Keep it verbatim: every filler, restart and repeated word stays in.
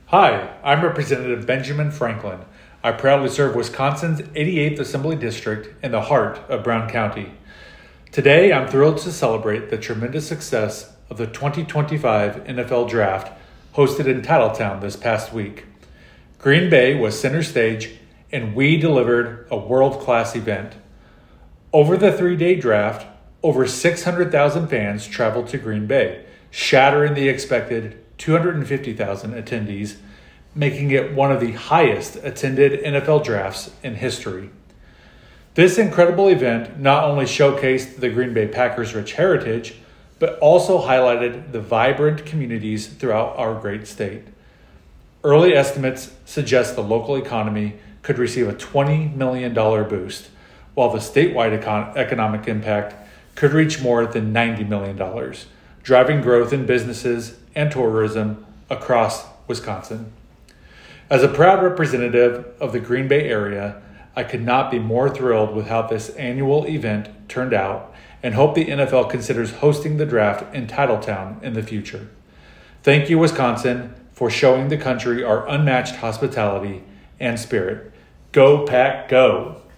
Hi, I'm Representative Benjamin Franklin. I proudly serve Wisconsin's eighty-eighth Assembly District in the heart of Brown County. Today, I'm thrilled to celebrate the tremendous success of the twenty twenty-five N F L Draft hosted in Titletown this past week. Green Bay was center stage, and we delivered a world-class event. Over the three-day draft, over six hundred thousand fans traveled to Green Bay, shattering the expected two hundred fifty thousand attendees, making it one of the highest attended N F L drafts in history. This incredible event not only showcased the Green Bay Packers' rich heritage, but also highlighted the vibrant communities throughout our great state. Early estimates suggest the local economy could receive a twenty million dollars boost, while the statewide econ- economic impact could reach more than ninety million dollars, driving growth in businesses and tourism across Wisconsin. As a proud representative of the Green Bay area, I could not be more thrilled with how this annual event turned out and hope the N F L considers hosting the draft in Titletown in the future. Thank you, Wisconsin, for showing the country our unmatched hospitality and spirit. Go Pack, go!